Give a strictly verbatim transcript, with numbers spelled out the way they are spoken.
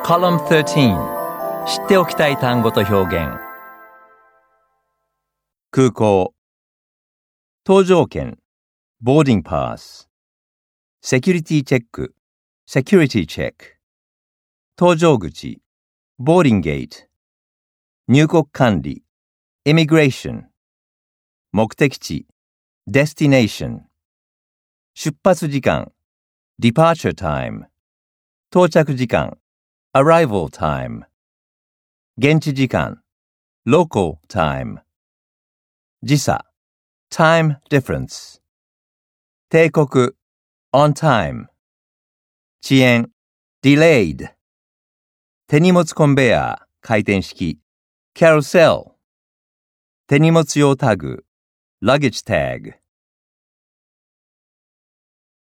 Column thirteen 知っておきたい単語と表現。 空港、搭乗券、boarding pass、セキュリティチェック、security check、搭乗口、boarding gate、入国管理、immigration、目的地、destination、出発時間、departure time、到着時間、arrival time、現地時間、local time、時差、time difference、定刻、on time、遅延、delayed、手荷物コンベヤー、回転式、carousel、手荷物用タグ、luggage tag、